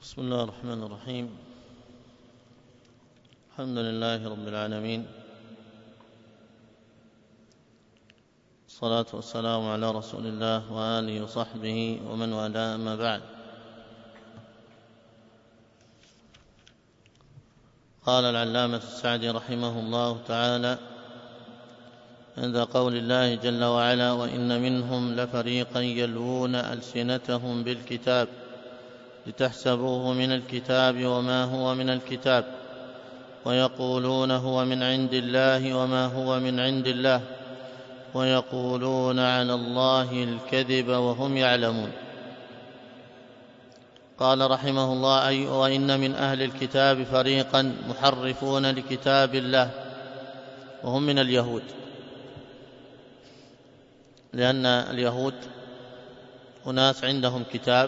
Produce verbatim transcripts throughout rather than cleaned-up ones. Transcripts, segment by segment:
بسم الله الرحمن الرحيم. الحمد لله رب العالمين، الصلاة والسلام على رسول الله وآله وصحبه ومن والاه، أما بعد. قال العلامة السعدي رحمه الله تعالى عند قول الله جل وعلا: وإن منهم لفريقا يلوون ألسنتهم بالكتاب لتحسبوه من الكتاب وما هو من الكتاب ويقولون هو من عند الله وما هو من عند الله ويقولون على الله الكذب وهم يعلمون. قال رحمه الله: أي وإن من أهل الكتاب فريقا محرفون لكتاب الله، وهم من اليهود، لأن اليهود أناس عندهم كتاب،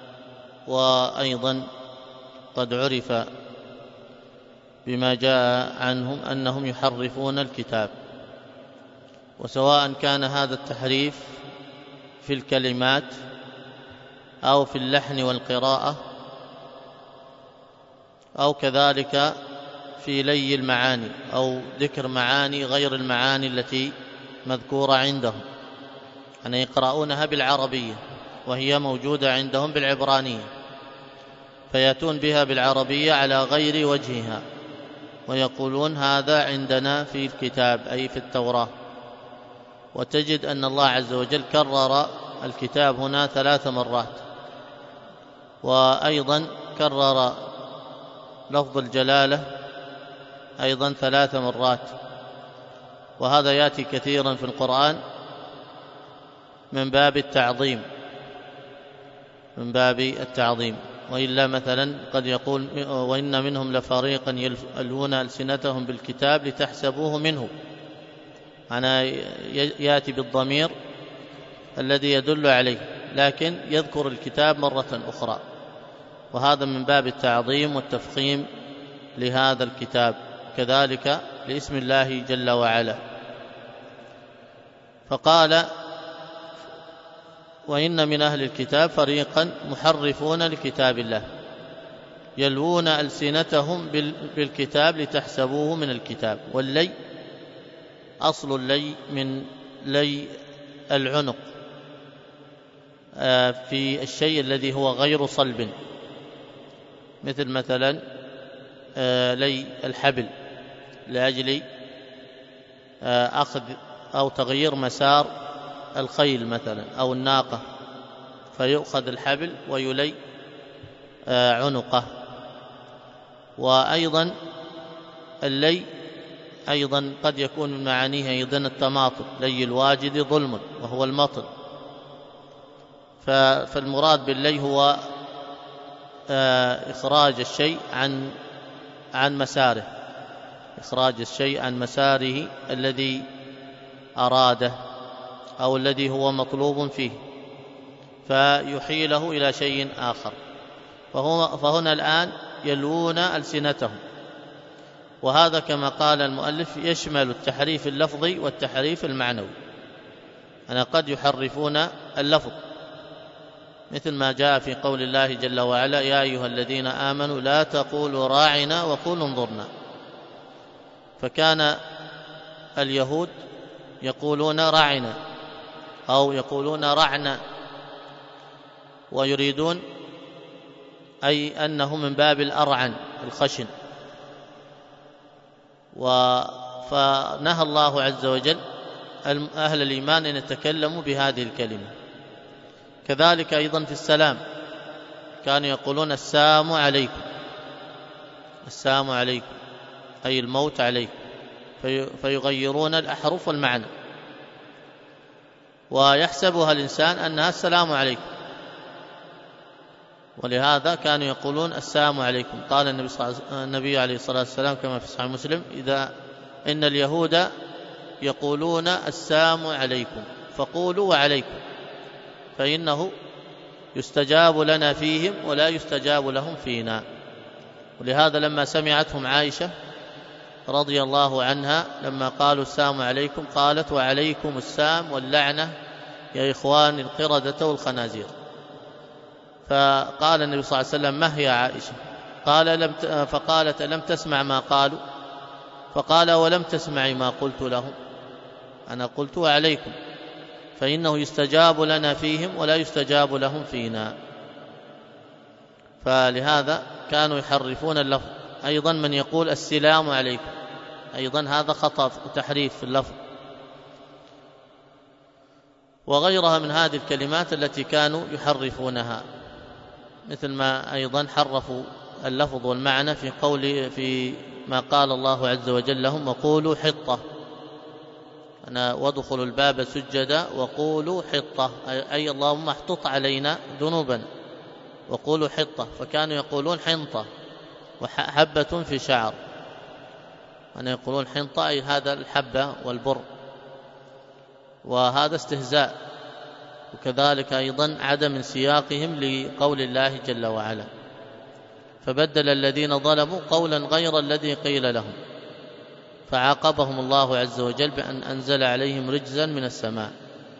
وأيضا قد عرف بما جاء عنهم أنهم يحرفون الكتاب، وسواء كان هذا التحريف في الكلمات أو في اللحن والقراءة أو كذلك في لي المعاني أو ذكر معاني غير المعاني التي مذكورة عندهم، أن يقرؤونها بالعربية وهي موجودة عندهم بالعبرانية، فيأتون بها بالعربية على غير وجهها ويقولون هذا عندنا في الكتاب أي في التوراة. وتجد أن الله عز وجل كرر الكتاب هنا ثلاث مرات، وأيضا كرر لفظ الجلالة أيضا ثلاث مرات، وهذا يأتي كثيرا في القرآن من باب التعظيم من باب التعظيم وإلا مثلا قد يقول: وإن منهم لفريقا يلوون ألسنتهم بالكتاب لتحسبوه منه، أنا يأتي بالضمير الذي يدل عليه، لكن يذكر الكتاب مرة أخرى، وهذا من باب التعظيم والتفخيم لهذا الكتاب، كذلك لاسم الله جل وعلا. فقال: وإن من أهل الكتاب فريقا محرفون لكتاب الله يلوون ألسنتهم بالكتاب لتحسبوه من الكتاب. واللي أصل اللي من لي العنق في الشيء الذي هو غير صلب، مثل مثلا لي الحبل لأجل أخذ أو تغيير مسار الخيل مثلا أو الناقة، فيؤخذ الحبل ويلي عنقه. وأيضا اللي أيضا قد يكون من معانيه أيضا التماطل، لي الواجد ظلم وهو المطل، فالمراد باللي هو إخراج الشيء عن عن مساره، إخراج الشيء عن مساره الذي أراده أو الذي هو مطلوب فيه، فيحيله إلى شيء آخر. فهو فهنا الآن يلوون ألسنتهم، وهذا كما قال المؤلف يشمل التحريف اللفظي والتحريف المعنوي، أنا قد يحرفون اللفظ مثل ما جاء في قول الله جل وعلا: يا أيها الذين آمنوا لا تقولوا راعنا وقولوا انظرنا. فكان اليهود يقولون راعنا أو يقولون رعنا، ويريدون أي أنه من باب الأرعن الخشن، فنهى الله عز وجل أهل الإيمان أن يتكلموا بهذه الكلمة. كذلك أيضا في السلام كانوا يقولون السلام عليكم، السلام عليكم أي الموت عليكم، فيغيرون الأحرف والمعنى، ويحسبها الإنسان أنها السلام عليكم، ولهذا كانوا يقولون السلام عليكم. قال النبي, النبي عليه الصلاة والسلام كما في صحيح مسلم: إذا إن اليهود يقولون السلام عليكم فقولوا وعليكم، فإنه يستجاب لنا فيهم ولا يستجاب لهم فينا. ولهذا لما سمعتهم عائشة رضي الله عنها لما قالوا السلام عليكم قالت: وعليكم السلام واللعنة يا إخوان القردة والخنازير. فقال النبي صلى الله عليه وسلم: ما هي عائشة؟ قال لم ت... فقالت: لم تسمع ما قالوا؟ فقال: ولم تسمعي ما قلت لهم؟ أنا قلت عليكم، فإنه يستجاب لنا فيهم ولا يستجاب لهم فينا. فلهذا كانوا يحرفون اللفظ. أيضا من يقول السلام عليكم، أيضا هذا خطأ وتحريف في اللفظ، وغيرها من هذه الكلمات التي كانوا يحرفونها، مثل ما أيضا حرفوا اللفظ والمعنى في قول في ما قال الله عز وجل لهم: وقولوا حطة، أنا وادخلوا الباب سجدا وقولوا حطة، أي اللهم احطط علينا ذنوبا، وقولوا حطة. فكانوا يقولون حنطة وحبة في شعر، أنا يقولون حنطة أي هذا الحبة والبر، وهذا استهزاء. وكذلك أيضا عدم انسياقهم لقول الله جل وعلا، فبدل الذين ظلموا قولا غير الذي قيل لهم فعاقبهم الله عز وجل بأن أنزل عليهم رجزا من السماء.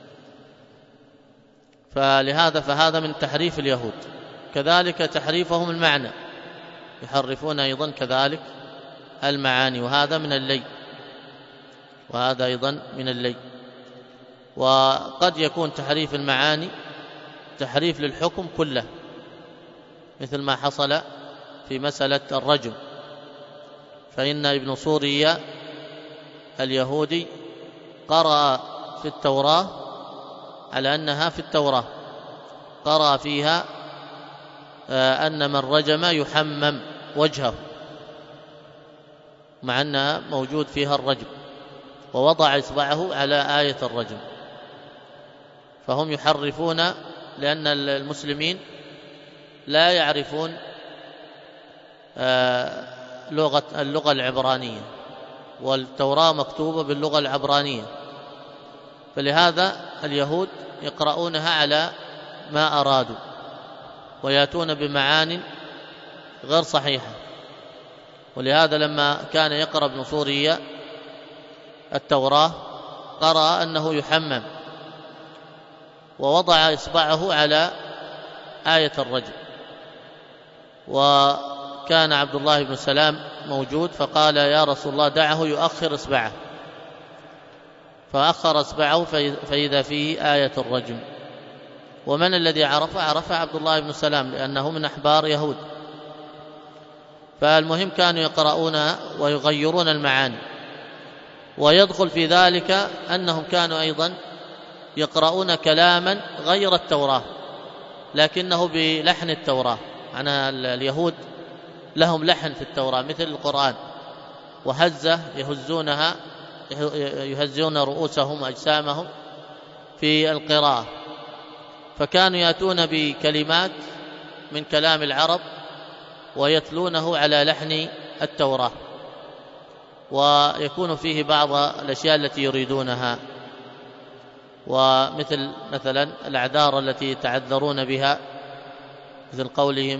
فلهذا فهذا من تحريف اليهود. كذلك تحريفهم المعنى، يحرفون أيضا كذلك المعاني، وهذا من اللي وهذا أيضا من اللي. وقد يكون تحريف المعاني تحريف للحكم كله، مثل ما حصل في مسألة الرجم، فإن ابن سوريا اليهودي قرأ في التوراة على أنها في التوراة، قرأ فيها أن من رجم يحمم وجهه، مع أنها موجود فيها الرجم، ووضع إصبعه على آية الرجم. فهم يحرفون، لأن المسلمين لا يعرفون لغة اللغة العبرانية، والتوراة مكتوبة باللغة العبرانية، فلهذا اليهود يقرؤونها على ما أرادوا ويأتون بمعان غير صحيحة. ولهذا لما كان يقرأ ابن سوريا التوراة قرأ أنه يحمم، ووضع إصبعه على آية الرجم، وكان عبد الله بن سلام موجود فقال: يا رسول الله دعه يؤخر إصبعه، فأخر إصبعه فإذا فيه آية الرجم. ومن الذي عرف؟ عرف عبد الله بن سلام، لأنه من أحبار يهود. فالمهم كانوا يقرؤونها ويغيرون المعاني، ويدخل في ذلك أنهم كانوا أيضا يقرؤون كلاما غير التوراة لكنه بلحن التوراة. أنا اليهود لهم لحن في التوراة مثل القرآن، وهزة يهزونها يهزون رؤوسهم وأجسامهم في القراءة، فكانوا يأتون بكلمات من كلام العرب ويتلونه على لحن التوراة، ويكون فيه بعض الأشياء التي يريدونها، ومثل مثلا الأعذار التي يتعذرون بها، مثل قولهم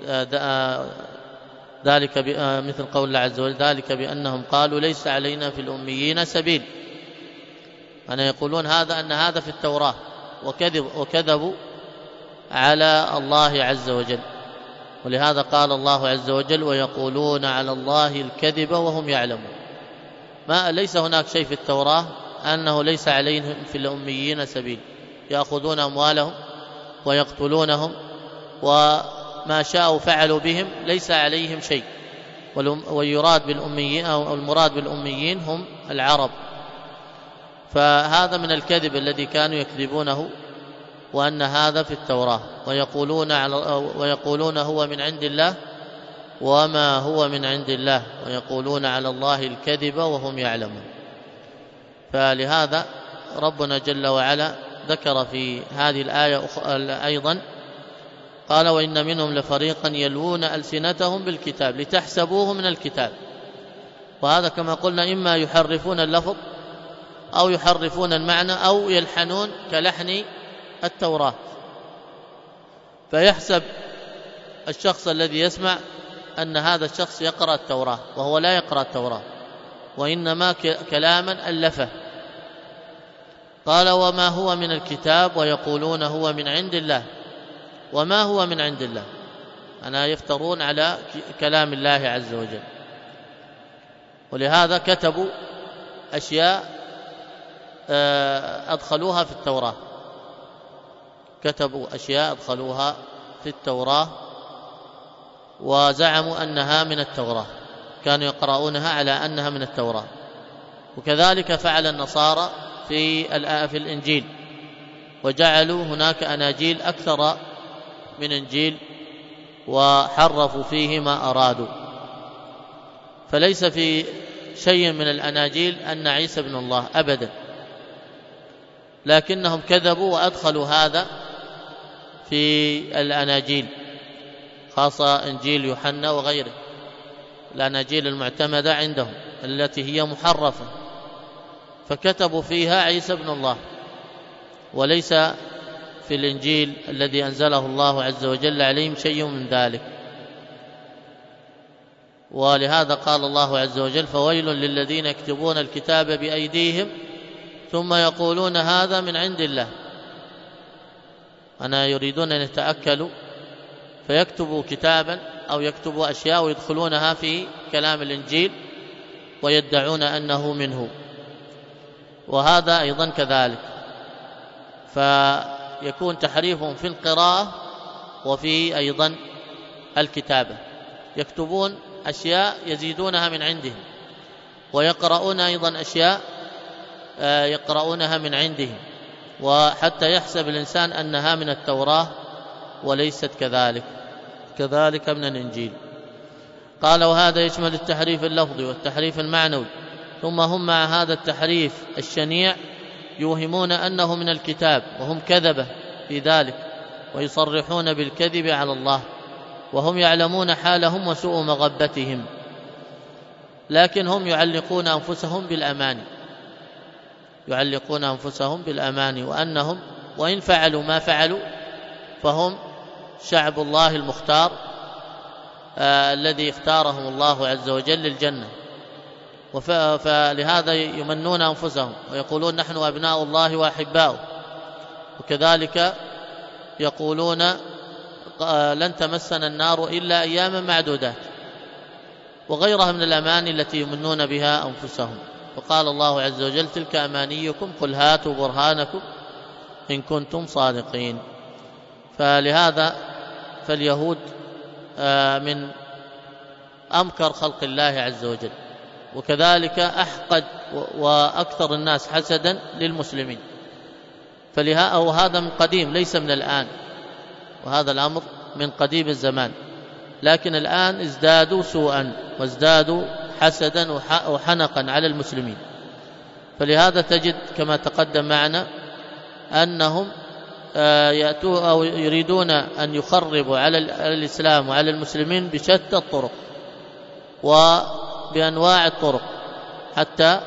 ذلك مثل قول الله عز وجل: ذلك بأنهم قالوا ليس علينا في الأميين سبيل. أنا يقولون هذا أن هذا في التوراة، وكذب وكذبوا على الله عز وجل. ولهذا قال الله عز وجل: ويقولون على الله الكذب وهم يعلمون. ما ليس هناك شيء في التوراة أنه ليس عليهم في الأميين سبيل، يأخذون أموالهم ويقتلونهم وما شاءوا فعلوا بهم، ليس عليهم شيء. ويراد بالأميين أو المراد بالأميين هم العرب. فهذا من الكذب الذي كانوا يكذبونه، وأن هذا في التوراة، ويقولون على ويقولون هو من عند الله وما هو من عند الله، ويقولون على الله الكذب وهم يعلمون. فلهذا ربنا جل وعلا ذكر في هذه الآية أيضا قال: وإن منهم لفريقا يلوون ألسنتهم بالكتاب لتحسبوه من الكتاب. وهذا كما قلنا إما يحرفون اللفظ أو يحرفون المعنى أو يلحنون كلحن التوراة، فيحسب الشخص الذي يسمع أن هذا الشخص يقرأ التوراة، وهو لا يقرأ التوراة، وإنما كلاما ألفه. قال: وما هو من الكتاب ويقولون هو من عند الله. وما هو من عند الله، أنا يفترون على كلام الله عز وجل. ولهذا كتبوا أشياء أدخلوها في التوراة، كتبوا أشياء أدخلوها في التوراة وزعموا أنها من التوراة، كانوا يقرؤونها على أنها من التوراة. وكذلك فعل النصارى في في الإنجيل، وجعلوا هناك أناجيل أكثر من إنجيل وحرفوا فيه ما أرادوا. فليس في شيء من الأناجيل أن عيسى ابن الله أبدا، لكنهم كذبوا وأدخلوا هذا في الأناجيل، خاصة إنجيل يوحنا وغيره، الأناجيل المعتمدة عندهم التي هي محرفة، فكتبوا فيها عيسى ابن الله، وليس في الإنجيل الذي أنزله الله عز وجل عليهم شيء من ذلك. ولهذا قال الله عز وجل: فويل للذين يكتبون الكتاب بأيديهم ثم يقولون هذا من عند الله. أنا يريدون أن يتأكلوا فيكتبوا كتابا أو يكتبوا أشياء ويدخلونها في كلام الإنجيل ويدعون أنه منه، وهذا أيضا كذلك. فيكون تحريفهم في القراءة وفي أيضا الكتابة، يكتبون أشياء يزيدونها من عندهم، ويقرؤون أيضا أشياء يقرؤونها من عندهم، وحتى يحسب الإنسان أنها من التوراة وليست كذلك، كذلك من الإنجيل. قال: وهذا يشمل التحريف اللفظي والتحريف المعنوي. ثم هم مع هذا التحريف الشنيع يوهمون أنه من الكتاب، وهم كذبة في ذلك، ويصرحون بالكذب على الله، وهم يعلمون حالهم وسوء مغبتهم، لكن هم يعلقون أنفسهم بالأماني، يعلقون أنفسهم بالأماني وأنهم وإن فعلوا ما فعلوا فهم شعب الله المختار آه الذي اختارهم الله عز وجل للجنة. فلهذا يمنون أنفسهم ويقولون: نحن أبناء الله وأحباؤه. وكذلك يقولون: لن تمسنا النار إلا أياما معدودات، وغيرها من الأماني التي يمنون بها أنفسهم. وقال الله عز وجل: تلك أمانيكم قل هاتوا برهانكم إن كنتم صادقين. فلهذا فاليهود من أمكر خلق الله عز وجل، وكذلك أحقد وأكثر الناس حسدا للمسلمين. فهذا من قديم ليس من الآن، وهذا الأمر من قديم الزمان، لكن الآن ازدادوا سوءا وازدادوا حسدا وحنقا على المسلمين. فلهذا تجد كما تقدم معنا أنهم يأتوا أو يريدون أن يخربوا على الإسلام وعلى المسلمين بشتى الطرق وبأنواع الطرق، حتى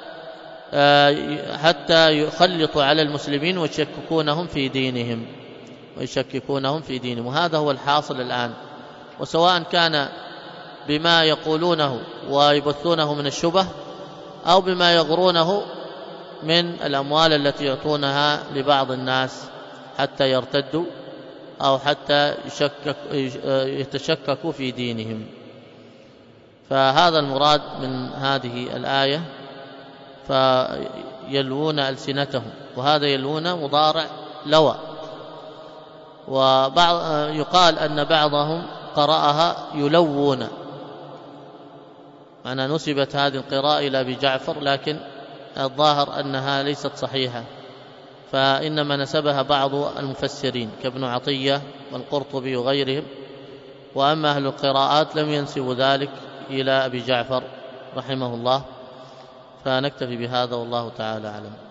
حتى يخلطوا على المسلمين ويشككونهم في دينهم ويشككونهم في دينهم وهذا هو الحاصل الآن. وسواء كان بما يقولونه ويبثونه من الشبه أو بما يغرونه من الأموال التي يعطونها لبعض الناس حتى يرتدوا أو حتى يشكك يتشككوا في دينهم. فهذا المراد من هذه الآية: فيلوون ألسنتهم، وهذا يلوون مضارع لوى. وبعض يقال أن بعضهم قرأها يلوون، أنا نسبت هذه القراءة إلى أبي جعفر، لكن الظاهر أنها ليست صحيحة، فإنما نسبها بعض المفسرين كابن عطية والقرطبي وغيرهم، وأما أهل القراءات لم ينسبوا ذلك إلى أبي جعفر رحمه الله. فنكتفي بهذا والله تعالى أعلم.